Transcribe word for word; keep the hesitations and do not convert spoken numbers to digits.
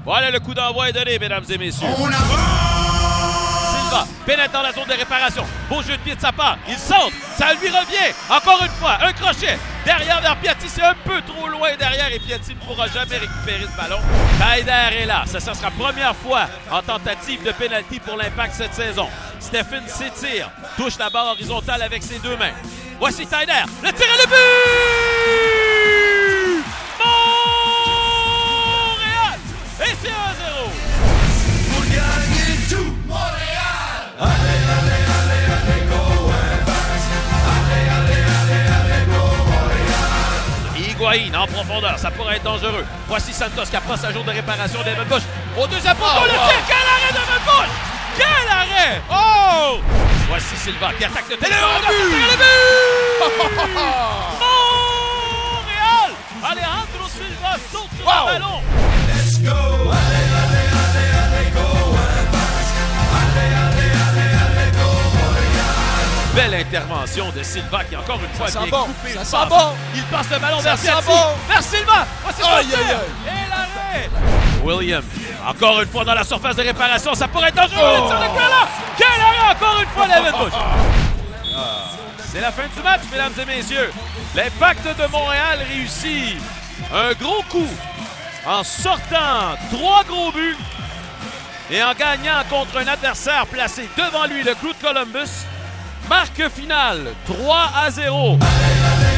Voilà, le coup d'envoi est donné, mesdames et messieurs. On avance! Silva pénètre dans la zone de réparation. Beau jeu de pied de sa part. Il saute. Ça lui revient. Encore une fois, un crochet. Derrière vers Piatti, c'est un peu trop loin derrière et Piatti ne pourra jamais récupérer ce ballon. Taider est là. Ça, ça sera la première fois en tentative de pénalty pour l'Impact cette saison. Stephen s'étire. Touche la barre horizontale avec ses deux mains. Voici Taider. Le tir et le but! Montréal! Et c'est un zéro. Pour gagner tout! Montréal! Allez, allez, allez, allez, go Impact! Allez, allez, allez, allez, go Montréal! Higuaín en profondeur, ça pourrait être dangereux. Voici Santos qui approche sa jour de réparation d'Evan Bush. Au deuxième poteau, Oh, le wow. tir! Quel arrêt d'Evan Bush! Quel arrêt! Oh! Voici Silva qui attaque le territoire. le but! Le but! Montréal! Alejandro Silva saute sur Wow. le ballon. Let's go! Allez, allez, allez, allez, go Impact! Allez, allez, allez, allez, go Montréal! Belle intervention de Silva qui, encore une fois, Ça vient sent bon, couper ça le sent passe. bon. Il passe le ballon Ça vers sent Piatti. bon. Vers Silva. Voici son Aïe, tir. aïe, aïe. Et l'arrêt. William, encore une fois dans la surface de réparation. Ça pourrait être dangereux. Oh. Le tir de Kala. Quel arrêt, encore une fois, d'Evan Bush. C'est la fin du match, mesdames et messieurs. L'Impact de Montréal réussit un gros coup en sortant trois gros buts et en gagnant contre un adversaire placé devant lui, le Crew de Columbus. Marque finale, trois à zéro. Allez, allez,